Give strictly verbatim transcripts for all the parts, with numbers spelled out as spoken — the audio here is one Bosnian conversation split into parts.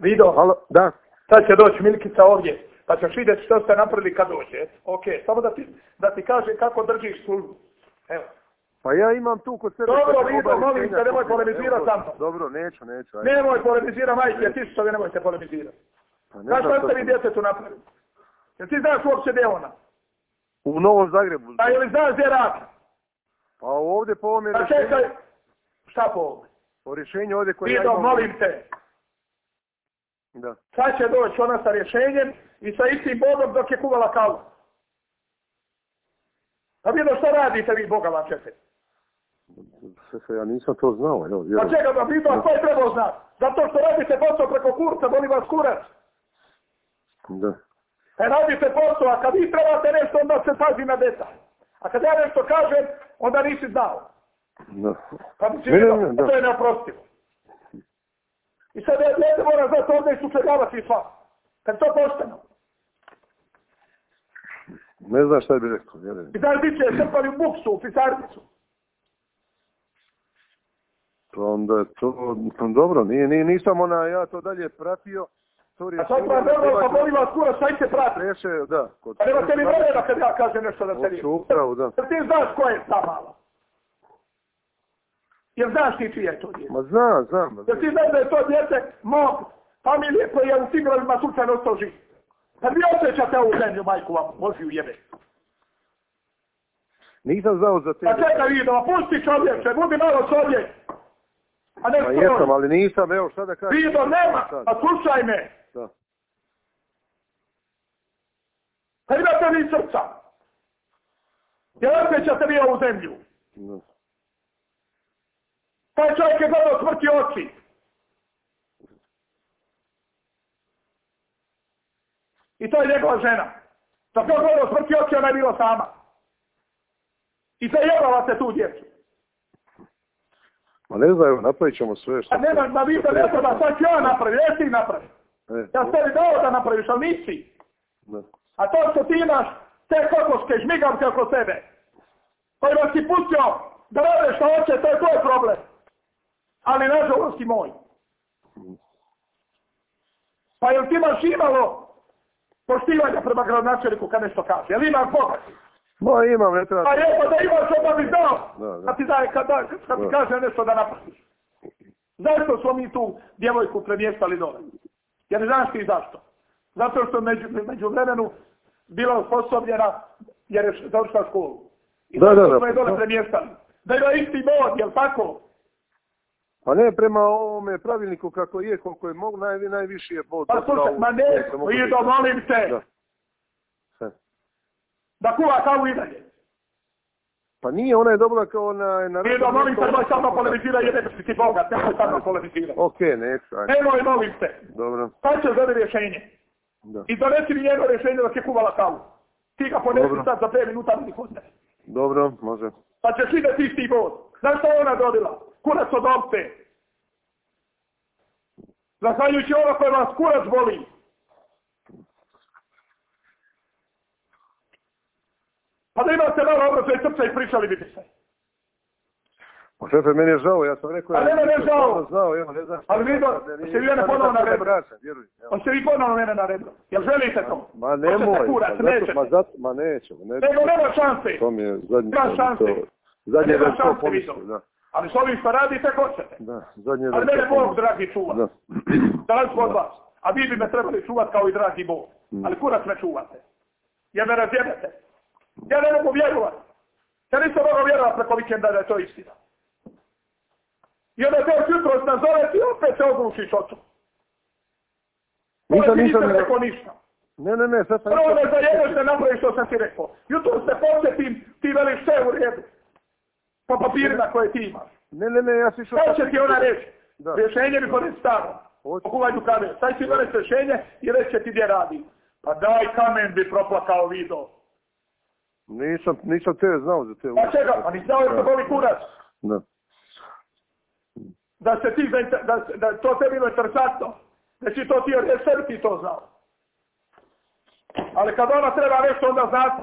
Vido? Halo, da. Sad će doći Milkica ovdje, pa ćeš vidjeti što ste napravili kad dođe. Ok, samo da ti, da ti kaže kako držiš službu. Evo. Pa ja imam tu kod sebe... Dobro, Vido, molim te, nemoj polemizirati sa mnom. Dobro, neću, neću. Ajde. Nemoj polemizirati, majke, ti što vi nemojte polemizirati. Znaš što ste vi djetetu napravili? Jer ti znaš uopće gdje ona? U Novom Zagrebu. A ili znaš gdje radi? Pa ovdje po ovome... Pa čekaj, šta po ovome? Po rješenju ovdje koje Vido, ja imam... molim te. Da. Sad će doći ona sa rješenjem i sa istim bodom dok je kuvala kavu. A Vido, što radite vi, Boga vam čete? Sve, ja nisam to znao, evo, vjerujem. Pa čega da Vido, a ko je trebao znati? Zato što radite posao preko kurca, boli vas kurac. Da. E radite posao, a kad vi trebate nešto, onda se pazi na detalj. A kad ja nešto kažem, onda nisi znao. Da. Pa mi si Vido, to je neoprostivo. I sad ja ne moram znati ovdje i sučegavati sva. Kad to postane. Ne znam šta bi rekao, vjerujem. I znaš, bit će srpali u buksu, u pisarnicu. Pa onda je to, dobro, nije, nije, nisam ona, ja to dalje pratio. Sorry, a sad vam dobro, pa boli vas kura, šta će prati? Reše, da. Kod a nemate ni vremena kad ja kažem nešto da se riješi. Upravo, da. Jer ti znaš ko je ta mala. Jer znaš ti čije je to djete. Ma znam, znam. Jer ti znaš da je to djete mog familije koji je u Tigrovima slučajno ostao živ. Kad vi osjećate ovu zemlju, majku vam, Božju jebe. Nisam znao za te. A čekaj Vido, pusti čovječe, budi malo čovjek. A ne pa jesam, ali nisam, evo šta da kažem. Vido, nema, a slušaj me. Da. Pa imate vi srca. Jer osjećate vi ovu zemlju. Da. Taj čovjek je gledao smrti oči. I to je njegova žena. Dok je gledao smrti oči, ona je bila sama. I zajebavate tu djecu. Ma ne znam, evo, napravit ćemo sve što... A nema, ma vi to ne treba, sad ću ja napraviti, jesi ti napravi. E, ja ste li dao da napraviš, ali nisi. Da. A to što ti imaš, te kokoške, žmigavke oko sebe, koji vas ti pustio da rade što hoće, to je tvoj problem. Ali nažalost i moj. Pa jel ti imaš imalo poštivanja prema gradonačelniku kad nešto kaže? Jel imaš Boga? Ma imam, ne treba... Pa je, pa da imaš onda bi znao. Da, da. Kad ti, daje, kad, da, kad ti kaže nešto da napraviš. Zašto smo mi tu djevojku premjestali dole? Jer znaš ti zašto? Zato što među, među vremenu bila osposobljena jer je završila školu. I da, zato da, da, smo je dole premjestali. Da ima isti mod, jel tako? Pa ne, prema ovome pravilniku kako je, koliko je mogu, naj, najviši je bod. Pa slušaj, ma ne, Ido, molim te. Da. Da kuva kavu i dalje. Pa nije, ona je dobila kao na... na Ido, molim te, moj sad mnom polemizira, jer ne ti bogat, nemoj sad mnom polemizira. Okej, neću, ajde. Nemoj, molim te. Dobro. Sad će zove rješenje. Da. I donesi mi njeno rješenje dok je kuvala kavu. Ti ga ponesi sad za pet minuta mi kod mene. Dobro, može. Pa ćeš vidjeti isti bod. Znaš što ona dobila? Kurac od ovce. Zahvaljujući ovo koje vas kurac boli. Pa da imate malo obraza i srca i pričali bi se. Pa šefe, meni je žao, ja sam rekao... A ne, ne, ne žao. Znao, evo, ne znam. Ali vidio, ste vi mene ponovno na rebro. Pa ste vi ponovno mene na rebro. Jel želite to? Ma nemoj, ma zato, ma nećemo. Nego nema šanse. To mi je zadnje... Nema šanse. Zadnje nema da to šanse, Vido. Ali s ovim što radite, hoćete. Da, zadnje da... Ali mene Bog, dragi, čuva. Da. Da razliku od vas. A vi bi me trebali čuvat kao i dragi Bog. Ali kurac me čuvate. Jer me razjebete. Ja ne mogu vjerovat. Ja nisam mogao vjerovat preko vikenda da je to istina. I onda te jutro se nazoveš i opet se oglušiš očom. Nisam, nisam, nisam rekao ništa. Ne, ne, ne, sad sam... Prvo ne zajebeš ne napraviš što sam ti rekao. Jutro se posjetim, ti veliš sve u redu. Po papirima koje ti imaš. Ne, ne, ne, ja si što... Sad će ti ona reći. Rješenje mi poneti staro. Okuvanju kade. Sad će doneti rješenje i reći će ti gdje radi. Pa daj kamen bi proplakao Vido. Nisam, nisam te znao za te... Pa čega? Pa nisi znao jer se boli kurac. Da. Da se ti, da, da to te bilo interesantno. Da si to ti od sebi ti to znao. Ali kad ona treba nešto onda znate.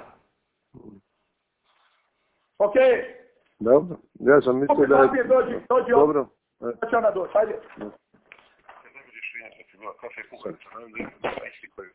Okej? Okay. Dobro. Ja sam mislio da je... Dođi, dođi. Dobro. Da će ona doći, ajde. izvinjam se, bila kafe kuharica, naravno da je isti koji